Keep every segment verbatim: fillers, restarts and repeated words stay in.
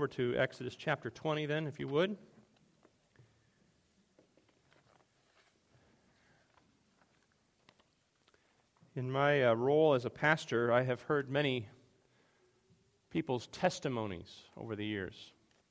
over to Exodus chapter twenty then, if you would. In my uh, role as a pastor, I have heard many people's testimonies over the years.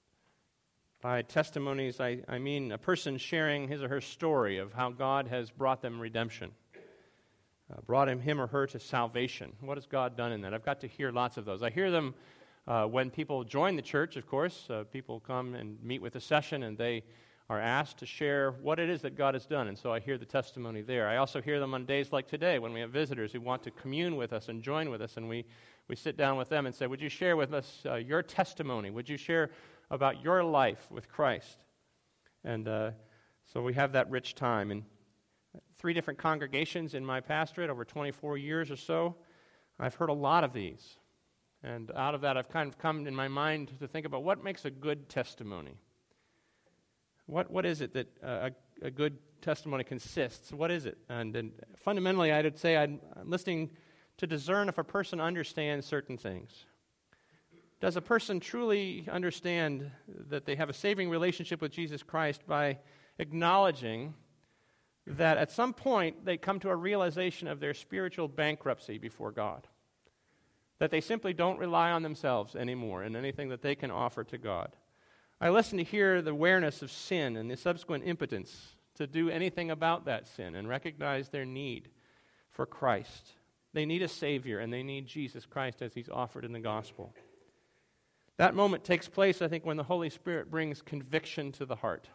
By testimonies, I, I mean a person sharing his or her story of how God has brought them redemption, uh, brought him, him or her to salvation. What has God done in that? I've got to hear lots of those. I hear them uh, when people join the church, of course. Uh, people come and meet with a session, and they are asked to share what it is that God has done, and so I hear the testimony there. I also hear them on days like today when we have visitors who want to commune with us and join with us, and we, we sit down with them and say, would you share with us uh, your testimony? Would you share about your life with Christ? And uh, so we have that rich time. In three different congregations in my pastorate, over twenty-four years or so, I've heard a lot of these. And out of that, I've kind of come in my mind to think about what makes a good testimony. What What is it that uh, a, a good testimony consists? What is it? And, and fundamentally, I would say I'm listening to discern if a person understands certain things. Does a person truly understand that they have a saving relationship with Jesus Christ by acknowledging that at some point they come to a realization of their spiritual bankruptcy before God? That they simply don't rely on themselves anymore in anything that they can offer to God. I listen to hear the awareness of sin and the subsequent impotence to do anything about that sin and recognize their need for Christ. They need a Savior, and they need Jesus Christ as He's offered in the gospel. That moment takes place, I think, when the Holy Spirit brings conviction to the heart.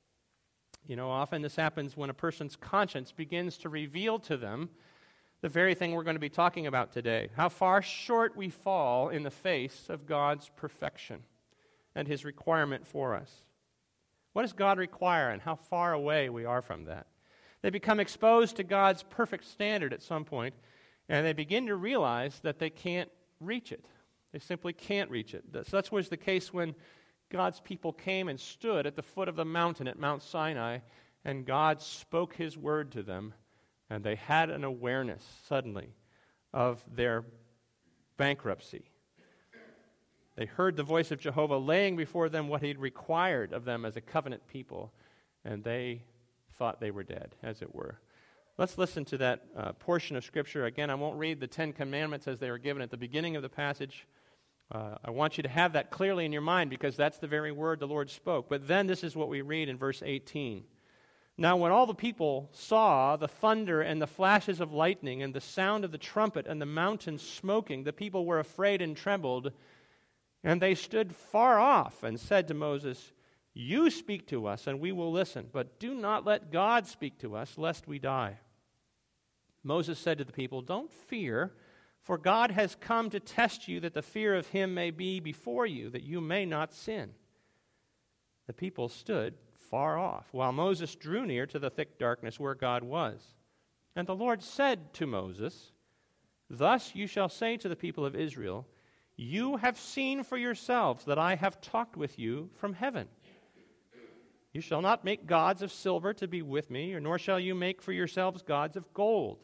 You know, often this happens when a person's conscience begins to reveal to them the very thing we're going to be talking about today, how far short we fall in the face of God's perfection and His requirement for us. What does God require, and how far away we are from that? They become exposed to God's perfect standard at some point, and they begin to realize that they can't reach it. They simply can't reach it. Such was the case when God's people came and stood at the foot of the mountain at Mount Sinai, and God spoke His word to them, and they had an awareness suddenly of their bankruptcy. They heard the voice of Jehovah laying before them what He'd required of them as a covenant people, and they thought they were dead, as it were. Let's listen to that uh, portion of Scripture. Again, I won't read the Ten Commandments as they were given at the beginning of the passage. Uh, I want you to have that clearly in your mind because that's the very word the Lord spoke. But then this is what we read in verse eighteen. Now when all the people saw the thunder and the flashes of lightning and the sound of the trumpet and the mountain smoking, the people were afraid and trembled. And they stood far off and said to Moses, you speak to us and we will listen, but do not let God speak to us, lest we die. Moses said to the people, don't fear, for God has come to test you that the fear of Him may be before you, that you may not sin. The people stood far off, while Moses drew near to the thick darkness where God was. And the Lord said to Moses, thus you shall say to the people of Israel, you have seen for yourselves that I have talked with you from heaven. You shall not make gods of silver to be with me, nor shall you make for yourselves gods of gold.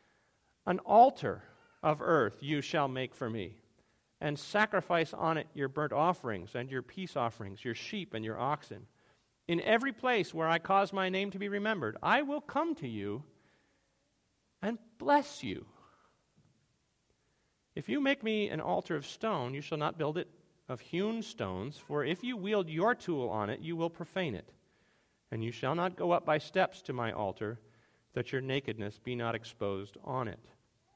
An altar of earth you shall make for me, and sacrifice on it your burnt offerings and your peace offerings, your sheep and your oxen. In every place where I cause my name to be remembered, I will come to you and bless you. If you make me an altar of stone, you shall not build it of hewn stones, for if you wield your tool on it, you will profane it. And you shall not go up by steps to my altar, that your nakedness be not exposed on it.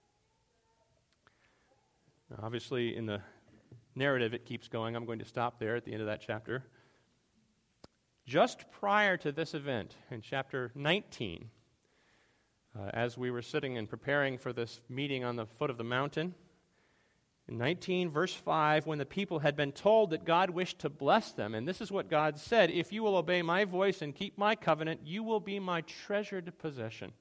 Now, obviously, in the narrative, it keeps going. I'm going to stop there at the end of that chapter. Just prior to this event, in chapter nineteen, uh, as we were sitting and preparing for this meeting on the foot of the mountain, in nineteen, verse five, when the people had been told that God wished to bless them, and this is what God said, if you will obey my voice and keep my covenant, you will be my treasured possession.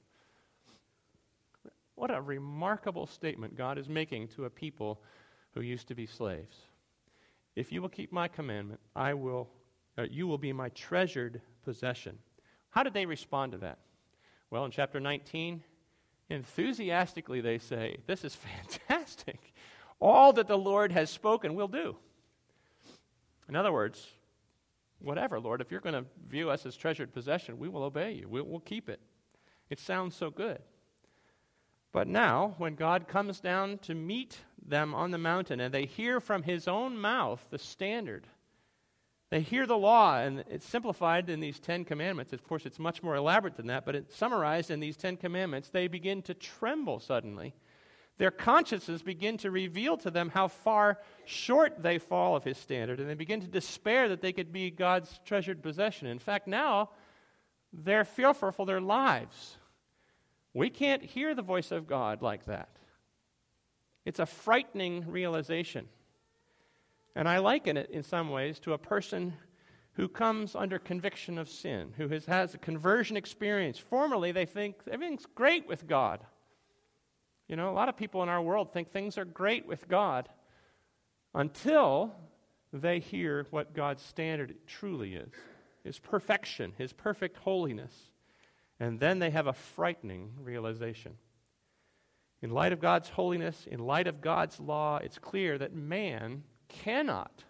What a remarkable statement God is making to a people who used to be slaves. If you will keep my commandment, I will, uh, you will be my treasured possession. How did they respond to that? Well, in chapter nineteen, enthusiastically they say, this is fantastic. All that the Lord has spoken, we'll do. In other words, whatever, Lord, if you're going to view us as treasured possession, we will obey you. We'll, we'll keep it. It sounds so good. But now, when God comes down to meet them on the mountain and they hear from his own mouth the standard, they hear the law, and it's simplified in these Ten Commandments. Of course, it's much more elaborate than that, but it's summarized in these Ten Commandments. They begin to tremble suddenly. Their consciences begin to reveal to them how far short they fall of his standard, and they begin to despair that they could be God's treasured possession. In fact, now they're fearful for their lives. We can't hear the voice of God like that. It's a frightening realization. And I liken it in some ways to a person who comes under conviction of sin, who has, has a conversion experience. Formerly, they think everything's great with God. You know, a lot of people in our world think things are great with God until they hear what God's standard truly is, his perfection, his perfect holiness. And then they have a frightening realization. In light of God's holiness, in light of God's law, it's clear that man cannot,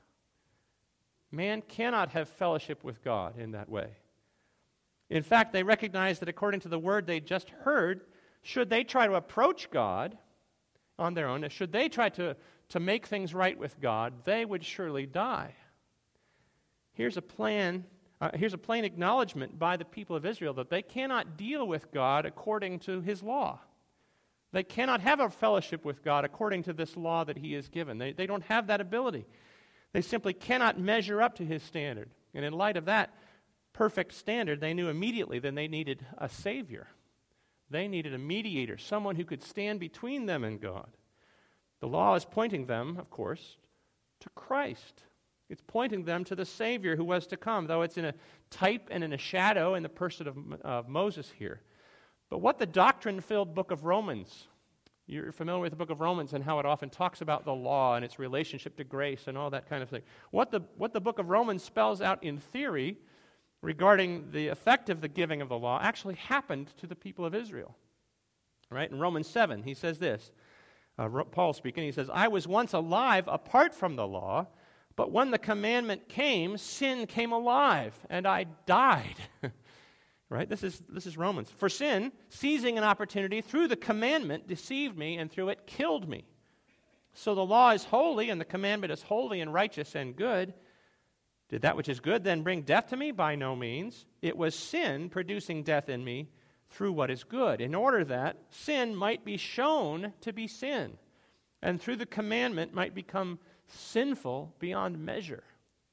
man cannot have fellowship with God in that way. In fact, they recognize that according to the word they just heard, should they try to approach God on their own, should they try to, to make things right with God, they would surely die. Here's a plan, uh, here's a plain acknowledgement by the people of Israel that they cannot deal with God according to his law. They cannot have a fellowship with God according to this law that he has given. They, they don't have that ability. They simply cannot measure up to his standard. And in light of that perfect standard, they knew immediately that they needed a Savior. They needed a mediator, someone who could stand between them and God. The law is pointing them, of course, to Christ. It's pointing them to the Savior who was to come, though it's in a type and in a shadow in the person of, of Moses here. But what the doctrine-filled book of Romans, you're familiar with the book of Romans and how it often talks about the law and its relationship to grace and all that kind of thing. What the, what the book of Romans spells out in theory regarding the effect of the giving of the law actually happened to the people of Israel. Right? In Romans seven, he says this, uh, Paul speaking, he says, I was once alive apart from the law, but when the commandment came, sin came alive, and I died. Right? This is, this is Romans. For sin, seizing an opportunity through the commandment, deceived me, and through it killed me. So the law is holy, and the commandment is holy and righteous and good. Did that which is good then bring death to me? By no means. It was sin producing death in me through what is good, in order that sin might be shown to be sin, and through the commandment might become sinful beyond measure.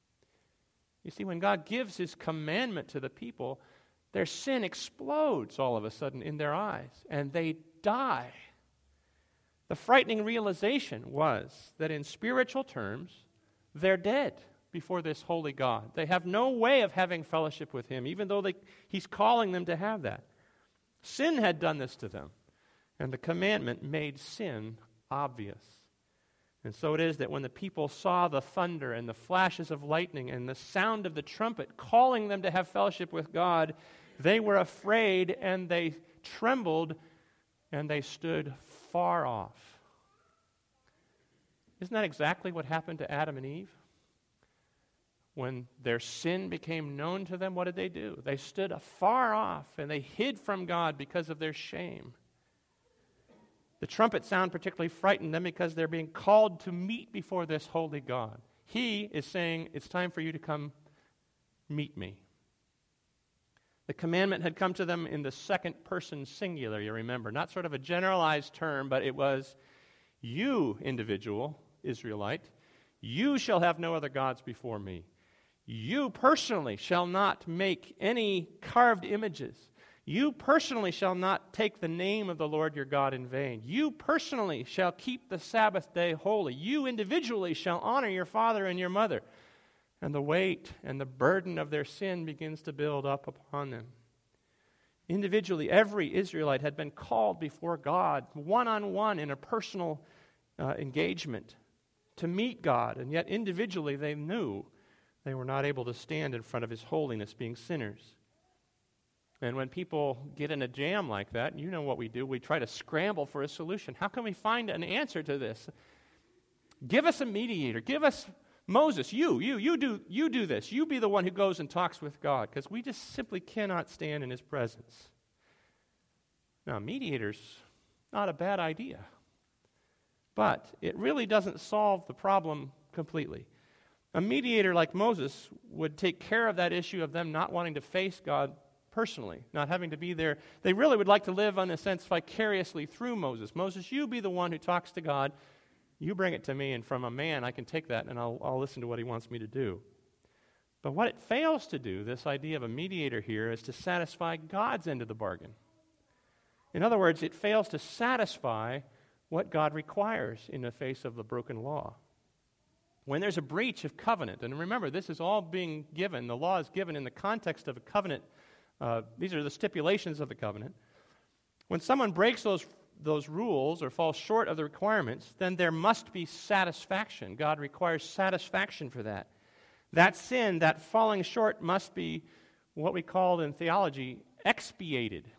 You see, when God gives his commandment to the people, their sin explodes all of a sudden in their eyes, and they die. The frightening realization was that in spiritual terms, they're dead before this holy God. They have no way of having fellowship with him, even though they, he's calling them to have that. Sin had done this to them, and the commandment made sin obvious. And so it is that when the people saw the thunder and the flashes of lightning and the sound of the trumpet calling them to have fellowship with God, they were afraid and they trembled and they stood far off. Isn't that exactly what happened to Adam and Eve? When their sin became known to them, what did they do? They stood afar off and they hid from God because of their shame. The trumpet sound particularly frightened them because they're being called to meet before this holy God. He is saying, it's time for you to come meet me. The commandment had come to them in the second person singular, you remember. Not sort of a generalized term, but it was, you, individual Israelite, you shall have no other gods before me. You personally shall not make any carved images. You personally shall not take the name of the Lord your God in vain. You personally shall keep the Sabbath day holy. You individually shall honor your father and your mother. And the weight and the burden of their sin begins to build up upon them. Individually, every Israelite had been called before God, one-on-one in a personal uh, engagement, to meet God. And yet individually they knew they were not able to stand in front of his holiness, being sinners. And when people get in a jam like that, you know what we do. We try to scramble for a solution. How can we find an answer to this? Give us a mediator. Give us Moses, you, you, you do, you do this. You be the one who goes and talks with God, because we just simply cannot stand in his presence. Now, mediator's not a bad idea, but it really doesn't solve the problem completely. A mediator like Moses would take care of that issue of them not wanting to face God personally, not having to be there. They really would like to live, in a sense, vicariously through Moses. Moses, you be the one who talks to God. You bring it to me, and from a man, I can take that, and I'll, I'll listen to what he wants me to do. But what it fails to do, this idea of a mediator here, is to satisfy God's end of the bargain. In other words, it fails to satisfy what God requires in the face of the broken law. When there's a breach of covenant, and remember, this is all being given, the law is given in the context of a covenant. Uh, these are the stipulations of the covenant. When someone breaks those those rules or falls short of the requirements, then there must be satisfaction. God requires satisfaction for that. That sin, that falling short, must be what we call in theology expiated.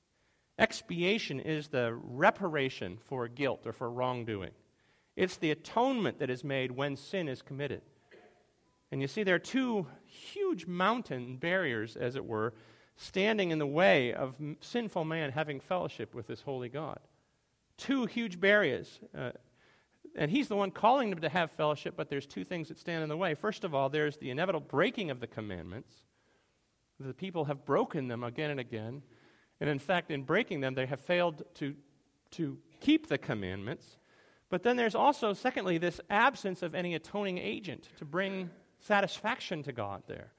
Expiation is the reparation for guilt or for wrongdoing. It's the atonement that is made when sin is committed. And you see, there are two huge mountain barriers, as it were, standing in the way of sinful man having fellowship with this holy God. Two huge barriers. Uh, and he's the one calling them to have fellowship, but there's two things that stand in the way. First of all, there's the inevitable breaking of the commandments. The people have broken them again and again. And in fact, in breaking them, they have failed to, to keep the commandments. But then there's also, secondly, this absence of any atoning agent to bring satisfaction to God there.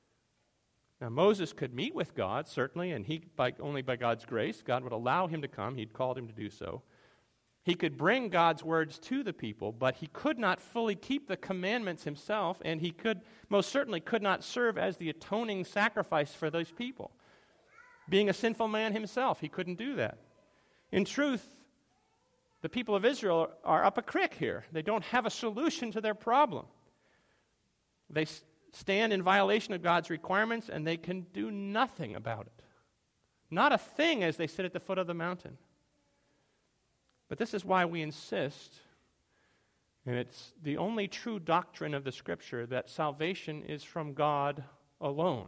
Now, Moses could meet with God, certainly, and he, by, only by God's grace, God would allow him to come. He'd called him to do so. He could bring God's words to the people, but he could not fully keep the commandments himself, and he could, most certainly could not serve as the atoning sacrifice for those people. Being a sinful man himself, he couldn't do that. In truth, the people of Israel are up a creek here. They don't have a solution to their problem. They stand in violation of God's requirements, and they can do nothing about it. Not a thing as they sit at the foot of the mountain. But this is why we insist, and it's the only true doctrine of the Scripture, that salvation is from God alone.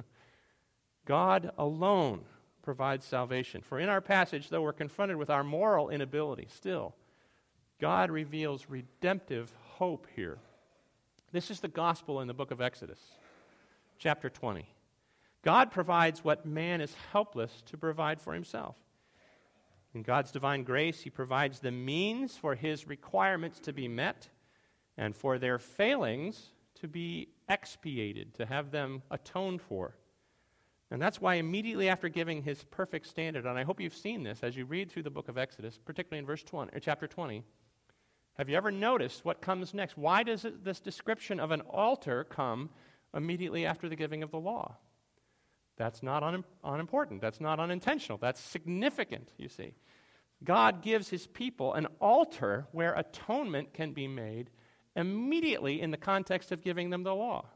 God alone provides salvation. For in our passage, though we're confronted with our moral inability, still, God reveals redemptive hope here. This is the gospel in the book of Exodus, chapter twenty. God provides what man is helpless to provide for himself. In God's divine grace, he provides the means for his requirements to be met and for their failings to be expiated, to have them atoned for. And that's why immediately after giving his perfect standard, and I hope you've seen this as you read through the book of Exodus, particularly in verse twenty, or chapter twenty, have you ever noticed what comes next? Why does it, this description of an altar come immediately after the giving of the law? That's not un, unimportant. That's not unintentional. That's significant, you see. God gives his people an altar where atonement can be made immediately in the context of giving them the law.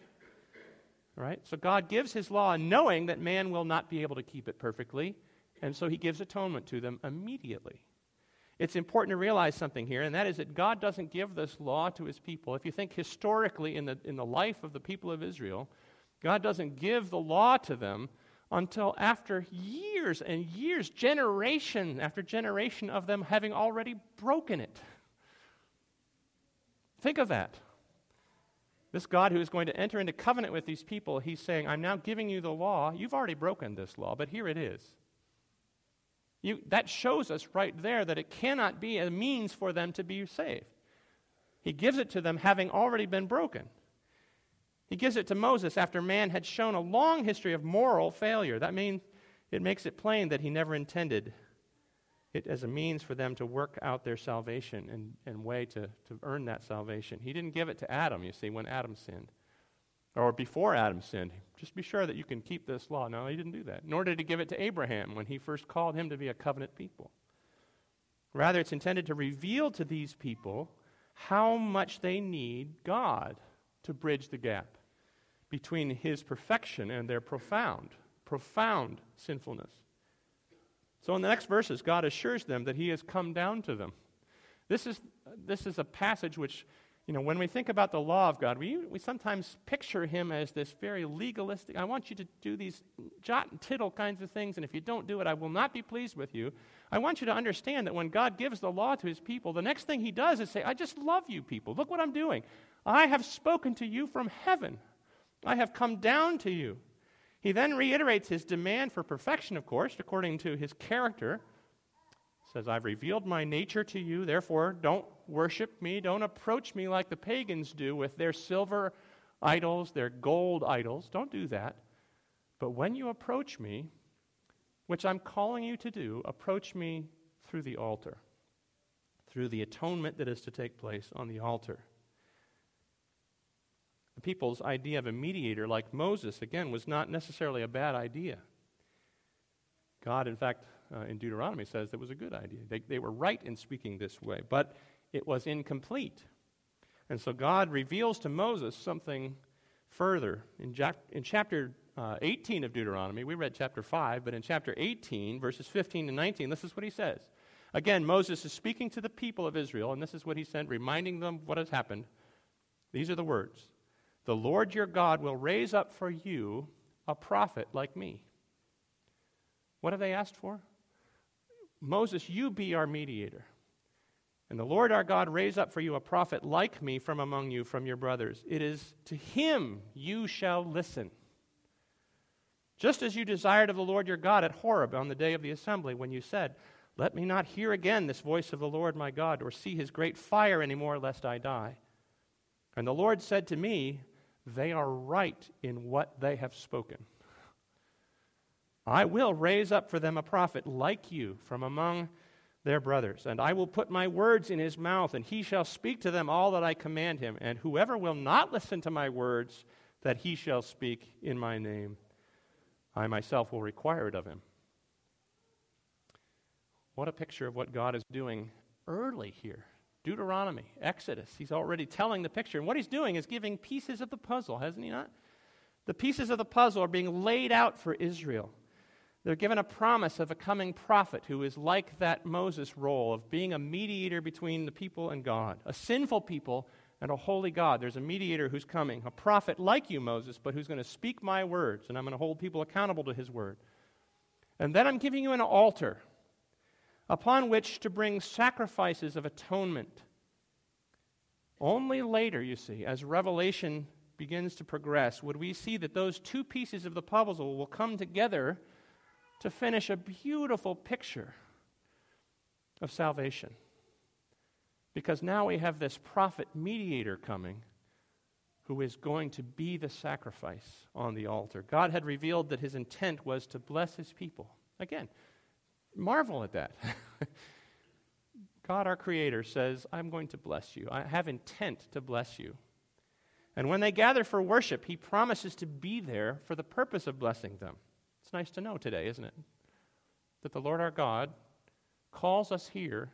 Right? So God gives his law knowing that man will not be able to keep it perfectly, and so he gives atonement to them immediately. It's important to realize something here, and that is that God doesn't give this law to his people. If you think historically in the, in the life of the people of Israel, God doesn't give the law to them until after years and years, generation after generation of them having already broken it. Think of that. This God who is going to enter into covenant with these people, he's saying, I'm now giving you the law. You've already broken this law, but here it is. You, that shows us right there that it cannot be a means for them to be saved. He gives it to them having already been broken. He gives it to Moses after man had shown a long history of moral failure. That means it makes it plain that he never intended it as a means for them to work out their salvation and, and way to, to earn that salvation. He didn't give it to Adam, you see, when Adam sinned. Or before Adam sinned. Just be sure that you can keep this law. No, he didn't do that. Nor did he give it to Abraham when he first called him to be a covenant people. Rather, it's intended to reveal to these people how much they need God to bridge the gap between his perfection and their profound, profound sinfulness. So in the next verses, God assures them that he has come down to them. This is, this is a passage which You know, when we think about the law of God, we, we sometimes picture him as this very legalistic, I want you to do these jot and tittle kinds of things, and if you don't do it, I will not be pleased with you. I want you to understand that when God gives the law to his people, the next thing he does is say, I just love you people. Look what I'm doing. I have spoken to you from heaven. I have come down to you. He then reiterates his demand for perfection, of course, according to his character. Says, I've revealed my nature to you, therefore don't worship me, don't approach me like the pagans do with their silver idols, their gold idols. Don't do that. But when you approach me, which I'm calling you to do, approach me through the altar, through the atonement that is to take place on the altar. The people's idea of a mediator like Moses, again, was not necessarily a bad idea. God, in fact, uh, in Deuteronomy says it was a good idea. They, they were right in speaking this way, but it was incomplete. And so God reveals to Moses something further. In, ja- in chapter uh, eighteen of Deuteronomy, we read chapter five, but in chapter eighteen, verses fifteen and nineteen, this is what he says. Again, Moses is speaking to the people of Israel, and this is what he said, reminding them of what has happened. These are the words. The Lord your God will raise up for you a prophet like me. What have they asked for? Moses, you be our mediator. And the Lord our God raise up for you a prophet like me from among you, from your brothers. It is to him you shall listen. Just as you desired of the Lord your God at Horeb on the day of the assembly, when you said, let me not hear again this voice of the Lord my God, or see his great fire anymore, lest I die. And the Lord said to me, they are right in what they have spoken. I will raise up for them a prophet like you from among their brothers, and I will put my words in his mouth, and he shall speak to them all that I command him. And whoever will not listen to my words, that he shall speak in my name, I myself will require it of him. What a picture of what God is doing early here. Deuteronomy, Exodus, he's already telling the picture. And what he's doing is giving pieces of the puzzle, hasn't he not? The pieces of the puzzle are being laid out for Israel. They're given a promise of a coming prophet who is like that Moses role of being a mediator between the people and God. A sinful people and a holy God. There's a mediator who's coming, a prophet like you, Moses, but who's going to speak my words, and I'm going to hold people accountable to his word. And then I'm giving you an altar upon which to bring sacrifices of atonement. Only later, you see, as Revelation begins to progress, would we see that those two pieces of the puzzle will come together to finish a beautiful picture of salvation. Because now we have this prophet mediator coming who is going to be the sacrifice on the altar. God had revealed that his intent was to bless his people. Again, marvel at that. God, our Creator, says, I'm going to bless you. I have intent to bless you. And when they gather for worship, he promises to be there for the purpose of blessing them. It's nice to know today, isn't it? That the Lord our God calls us here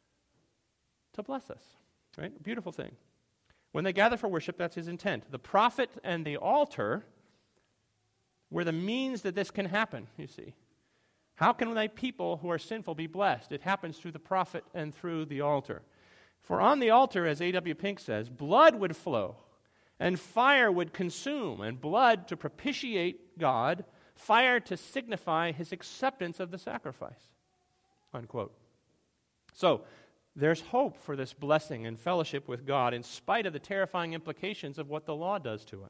to bless us. Right? A beautiful thing. When they gather for worship, that's his intent. The prophet and the altar were the means that this can happen, you see. How can thy people who are sinful be blessed? It happens through the prophet and through the altar. For on the altar, as A W Pink says, blood would flow, and fire would consume, and blood to propitiate God, fire to signify his acceptance of the sacrifice. Unquote. So, there's hope for this blessing and fellowship with God in spite of the terrifying implications of what the law does to us.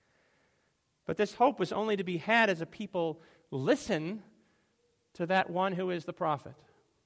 But this hope was only to be had as a people listen to that one who is the prophet.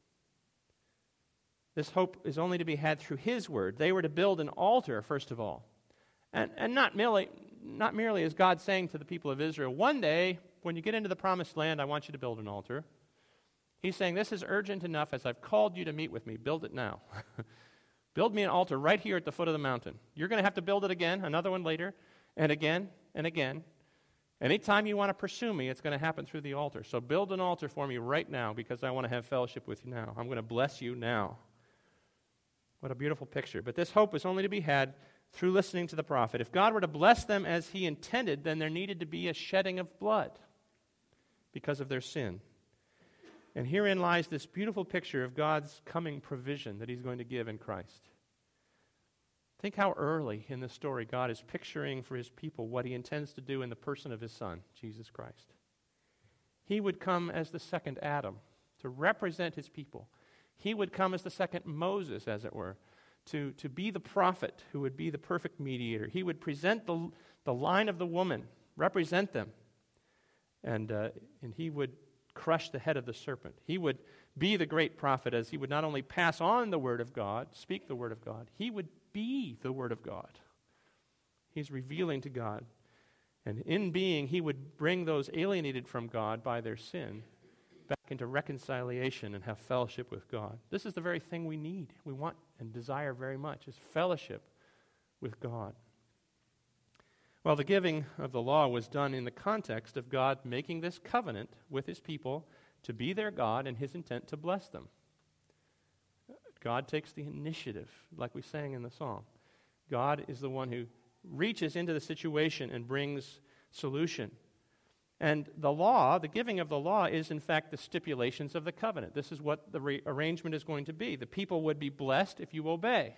This hope is only to be had through his word. They were to build an altar, first of all. And, and not merely, not merely is God saying to the people of Israel, one day, when you get into the promised land, I want you to build an altar. He's saying, this is urgent enough as I've called you to meet with me. Build it now. Build me an altar right here at the foot of the mountain. You're going to have to build it again, another one later, and again, and again. Anytime you want to pursue me, it's going to happen through the altar. So build an altar for me right now because I want to have fellowship with you now. I'm going to bless you now. What a beautiful picture. But this hope is only to be had through listening to the prophet. If God were to bless them as he intended, then there needed to be a shedding of blood because of their sin. And herein lies this beautiful picture of God's coming provision that he's going to give in Christ. Think how early in the story God is picturing for his people what he intends to do in the person of his Son, Jesus Christ. He would come as the second Adam to represent his people. He would come as the second Moses, as it were, to, to be the prophet who would be the perfect mediator. He would present the, the line of the woman, represent them, and, uh, and he would crush the head of the serpent. He would be the great prophet, as he would not only pass on the word of God, speak the word of God, he would be the word of God. He's revealing to God. And in being, he would bring those alienated from God by their sin back into reconciliation and have fellowship with God. This is the very thing we need, we want and desire very much, is fellowship with God. Well, the giving of the law was done in the context of God making this covenant with his people to be their God and his intent to bless them. God takes the initiative, like we sang in the song. God is the one who reaches into the situation and brings solution. And the law, the giving of the law, is in fact the stipulations of the covenant. This is what the re- arrangement is going to be. The people would be blessed if you obey.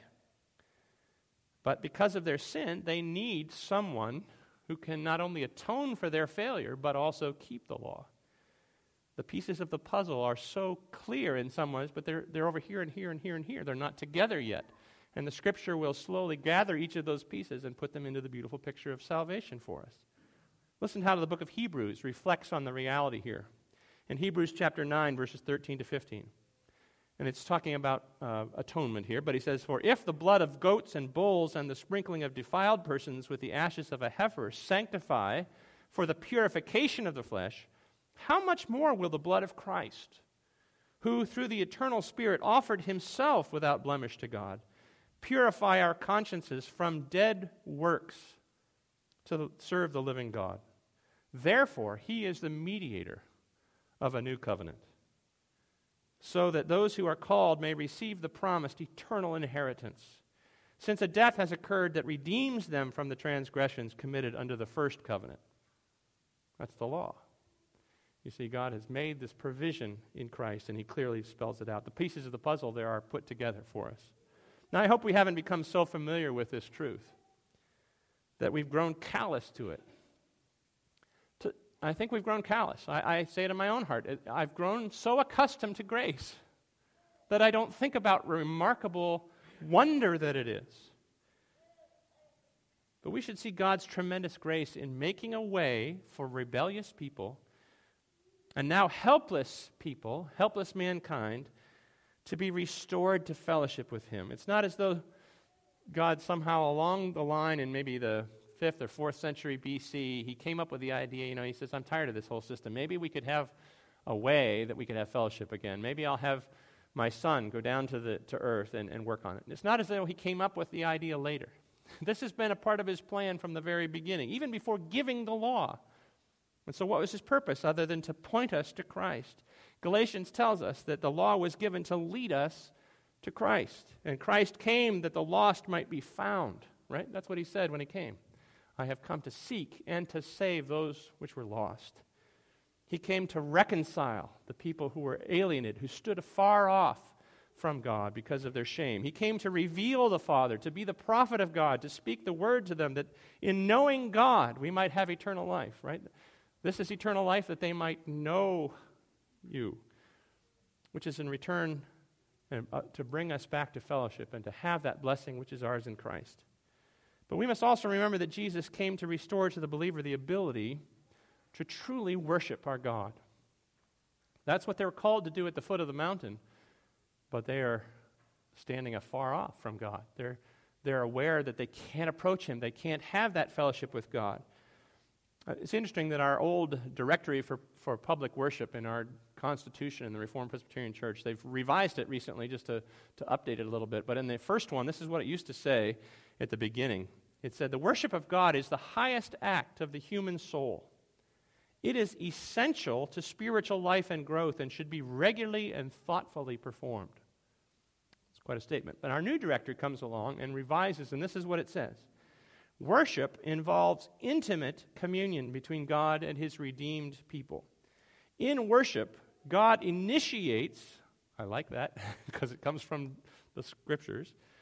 But because of their sin, they need someone who can not only atone for their failure, but also keep the law. The pieces of the puzzle are so clear in some ways, but they're, they're over here and here and here and here. They're not together yet. And the Scripture will slowly gather each of those pieces and put them into the beautiful picture of salvation for us. Listen how the book of Hebrews reflects on the reality here. In Hebrews chapter nine, verses thirteen to fifteen. And it's talking about uh, atonement here, but he says, "For if the blood of goats and bulls and the sprinkling of defiled persons with the ashes of a heifer sanctify for the purification of the flesh, how much more will the blood of Christ, who through the eternal Spirit offered himself without blemish to God, purify our consciences from dead works to serve the living God? Therefore, he is the mediator of a new covenant, so that those who are called may receive the promised eternal inheritance, since a death has occurred that redeems them from the transgressions committed under the first covenant." That's the law. You see, God has made this provision in Christ, and he clearly spells it out. The pieces of the puzzle there are put together for us. Now, I hope we haven't become so familiar with this truth that we've grown callous to it. To, I think we've grown callous. I, I say it in my own heart. I've grown so accustomed to grace that I don't think about remarkable wonder that it is. But we should see God's tremendous grace in making a way for rebellious people and now helpless people, helpless mankind, to be restored to fellowship with him. It's not as though God somehow along the line in maybe the fifth or fourth century B C, he came up with the idea, you know, he says, "I'm tired of this whole system. Maybe we could have a way that we could have fellowship again. Maybe I'll have my son go down to the to earth and, and work on it." It's not as though he came up with the idea later. This has been a part of his plan from the very beginning, even before giving the law. And so what was his purpose other than to point us to Christ? Galatians tells us that the law was given to lead us to Christ. And Christ came that the lost might be found, right? That's what he said when he came. "I have come to seek and to save those which were lost." He came to reconcile the people who were alienated, who stood afar off from God because of their shame. He came to reveal the Father, to be the prophet of God, to speak the word to them, that in knowing God we might have eternal life, right? This is eternal life, that they might know you, which is in return uh, to bring us back to fellowship and to have that blessing which is ours in Christ. But we must also remember that Jesus came to restore to the believer the ability to truly worship our God. That's what they were called to do at the foot of the mountain, but they are standing afar off from God. They're, they're aware that they can't approach him. They can't have that fellowship with God. Uh, it's interesting that our old directory for, for public worship in our Constitution in the Reformed Presbyterian Church, they've revised it recently just to, to update it a little bit. But in the first one, this is what it used to say at the beginning. It said, "The worship of God is the highest act of the human soul. It is essential to spiritual life and growth and should be regularly and thoughtfully performed." It's quite a statement. But our new directory comes along and revises, and this is what it says. "Worship involves intimate communion between God and his redeemed people. In worship, God initiates," I like that because it comes from the Scriptures,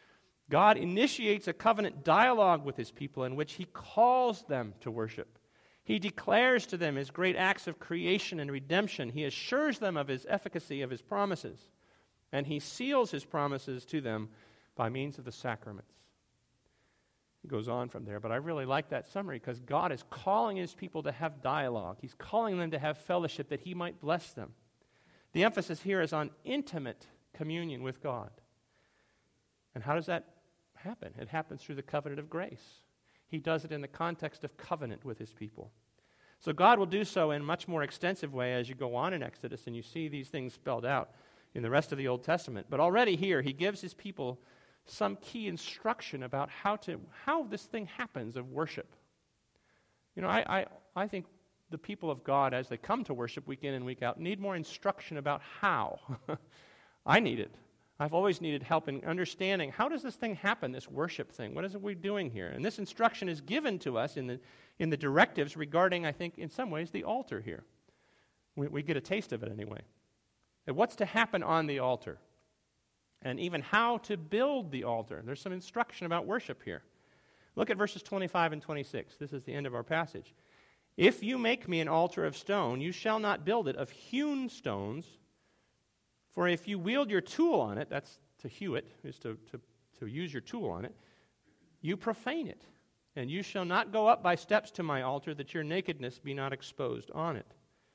God initiates a covenant dialogue with his people in which he calls them to worship. He declares to them his great acts of creation and redemption. He assures them of his efficacy of his promises. And he seals his promises to them by means of the sacraments. He goes on from there, but I really like that summary because God is calling his people to have dialogue. He's calling them to have fellowship that he might bless them. The emphasis here is on intimate communion with God. And how does that happen? It happens through the covenant of grace. He does it in the context of covenant with his people. So God will do so in a much more extensive way as you go on in Exodus and you see these things spelled out in the rest of the Old Testament. But already here, he gives his people some key instruction about how to how this thing happens of worship. You know, I, I, I think the people of God, as they come to worship week in and week out, need more instruction about how. I need it. I've always needed help in understanding, how does this thing happen, this worship thing? What is it we're doing here? And this instruction is given to us in the in the directives regarding, I think, in some ways, the altar here. We, we get a taste of it anyway. And what's to happen on the altar? And even how to build the altar. There's some instruction about worship here. Look at verses twenty-five and twenty-six. This is the end of our passage. If you make me an altar of stone, you shall not build it of hewn stones. For if you wield your tool on it, that's to hew it, is to, to, to use your tool on it, you profane it. And you shall not go up by steps to my altar, that your nakedness be not exposed on it.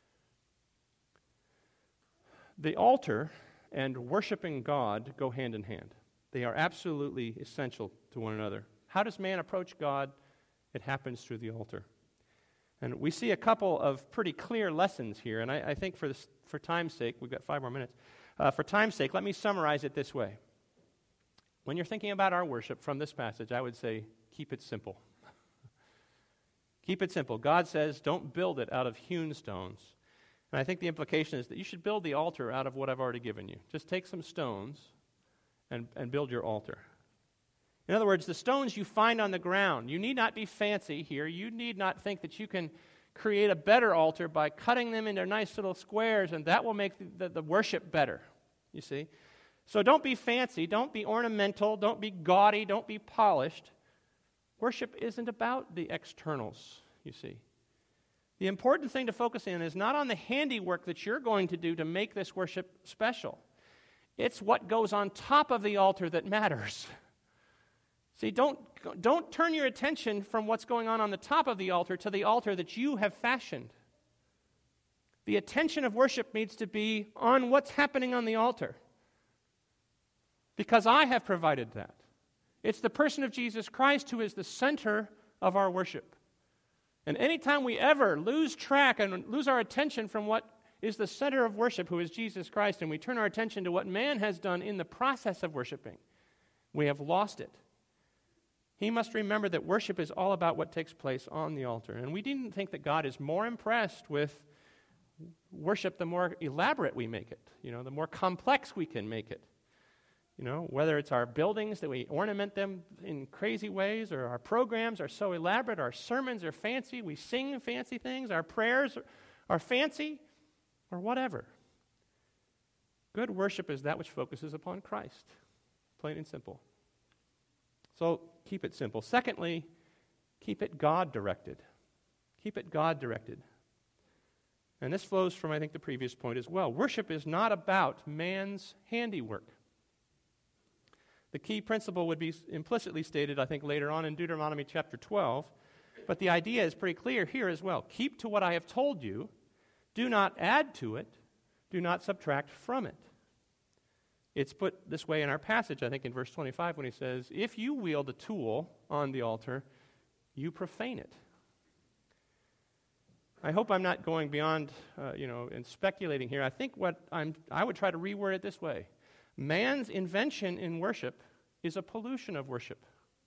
The altar and worshiping God go hand in hand. They are absolutely essential to one another. How does man approach God? It happens through the altar. And we see a couple of pretty clear lessons here, and I, I think for this, for time's sake, we've got five more minutes. Uh, for time's sake, let me summarize it this way. When you're thinking about our worship from this passage, I would say, keep it simple. Keep it simple. God says, don't build it out of hewn stones. And I think the implication is that you should build the altar out of what I've already given you. Just take some stones and, and build your altar. In other words, the stones you find on the ground, you need not be fancy here. You need not think that you can create a better altar by cutting them into nice little squares, and that will make the, the, the worship better, you see. So don't be fancy, don't be ornamental, don't be gaudy, don't be polished. Worship isn't about the externals, you see. The important thing to focus in is not on the handiwork that you're going to do to make this worship special. It's what goes on top of the altar that matters. See, don't, don't turn your attention from what's going on on the top of the altar to the altar that you have fashioned. The attention of worship needs to be on what's happening on the altar. Because I have provided that. It's the person of Jesus Christ who is the center of our worship. And anytime we ever lose track and lose our attention from what is the center of worship, who is Jesus Christ, and we turn our attention to what man has done in the process of worshiping, we have lost it. He must remember that worship is all about what takes place on the altar. And we didn't think that God is more impressed with worship the more elaborate we make it, you know, the more complex we can make it. You know, whether it's our buildings that we ornament them in crazy ways, or our programs are so elaborate, our sermons are fancy, we sing fancy things, our prayers are, are fancy, or whatever. Good worship is that which focuses upon Christ, plain and simple. So keep it simple. Secondly, keep it God-directed. Keep it God-directed. And this flows from, I think, the previous point as well. Worship is not about man's handiwork. The key principle would be implicitly stated, I think, later on in Deuteronomy chapter twelve. But the idea is pretty clear here as well. Keep to what I have told you. Do not add to it. Do not subtract from it. It's put this way in our passage, I think, in verse twenty-five, when he says, if you wield a tool on the altar, you profane it. I hope I'm not going beyond, uh, you know, and speculating here. I think what I'm, I would try to reword it this way. Man's invention in worship is a pollution of worship.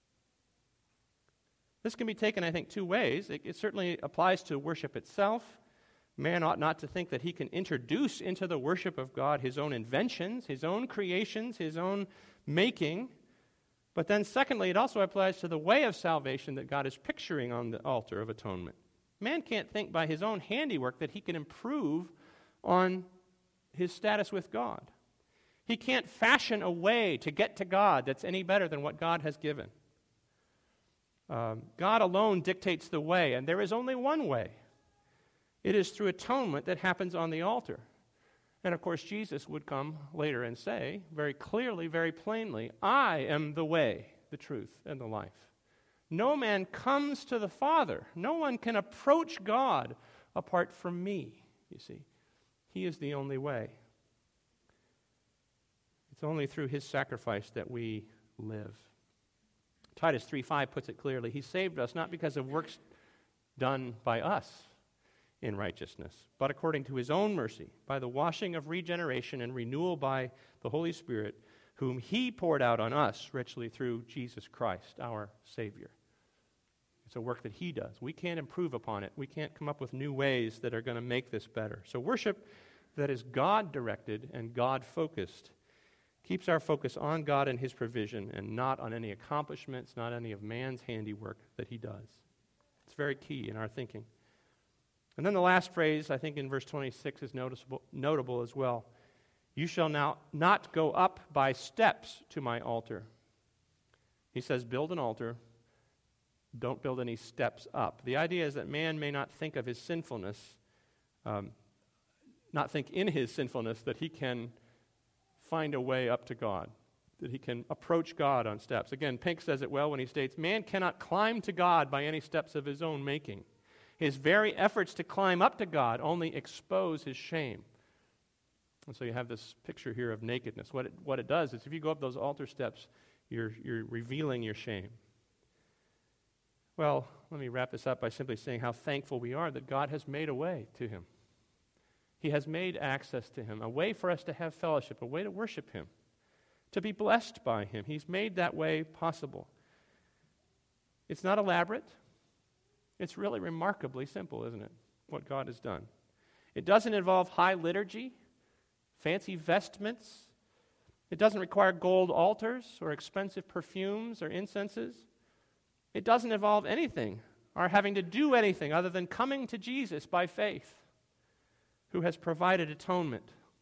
This can be taken, I think, two ways. It, it certainly applies to worship itself. Man ought not to think that he can introduce into the worship of God his own inventions, his own creations, his own making. But then secondly, it also applies to the way of salvation that God is picturing on the altar of atonement. Man can't think by his own handiwork that he can improve on his status with God. He can't fashion a way to get to God that's any better than what God has given. Um, God alone dictates the way, and there is only one way. It is through atonement that happens on the altar. And of course, Jesus would come later and say, very clearly, very plainly, I am the way, the truth, and the life. No man comes to the Father. No one can approach God apart from me, you see. He is the only way. It's only through his sacrifice that we live. Titus three five puts it clearly. He saved us not because of works done by us in righteousness, but according to his own mercy, by the washing of regeneration and renewal by the Holy Spirit, whom he poured out on us richly through Jesus Christ, our Savior. It's a work that he does. We can't improve upon it. We can't come up with new ways that are going to make this better. So worship that is God-directed and God-focused keeps our focus on God and his provision and not on any accomplishments, not any of man's handiwork that he does. It's very key in our thinking. And then the last phrase, I think in verse twenty-six, is noticeable, notable as well. You shall now not go up by steps to my altar. He says, build an altar. Don't build any steps up. The idea is that man may not think of his sinfulness, um, not think in his sinfulness that he can find a way up to God, that he can approach God on steps. Again, Pink says it well when he states, man cannot climb to God by any steps of his own making. His very efforts to climb up to God only expose his shame. And so you have this picture here of nakedness. What it, what it does is if you go up those altar steps, you're, you're revealing your shame. Well, let me wrap this up by simply saying how thankful we are that God has made a way to him. He has made access to him, a way for us to have fellowship, a way to worship him, to be blessed by him. He's made that way possible. It's not elaborate. It's really remarkably simple, isn't it, what God has done? It doesn't involve high liturgy, fancy vestments. It doesn't require gold altars or expensive perfumes or incenses. It doesn't involve anything or having to do anything other than coming to Jesus by faith, who has provided atonement.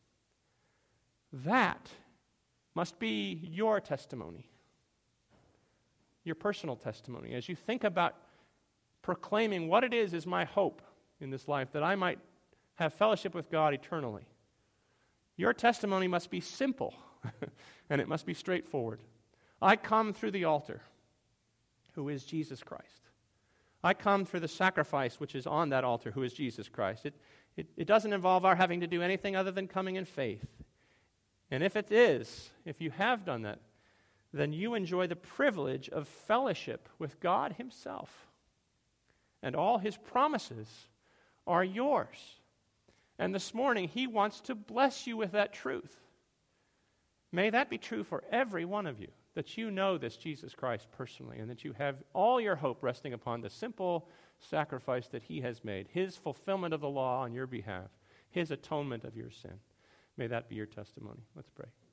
That must be your testimony, your personal testimony, as you think about proclaiming what it is is my hope in this life, that I might have fellowship with God eternally. Your testimony must be simple, and it must be straightforward. I come through the altar, who is Jesus Christ. I come through the sacrifice which is on that altar, who is Jesus Christ. It, it, it doesn't involve our having to do anything other than coming in faith. And if it is, if you have done that, then you enjoy the privilege of fellowship with God himself. And all his promises are yours. And this morning, he wants to bless you with that truth. May that be true for every one of you, that you know this Jesus Christ personally, and that you have all your hope resting upon the simple sacrifice that he has made, his fulfillment of the law on your behalf, his atonement of your sin. May that be your testimony. Let's pray.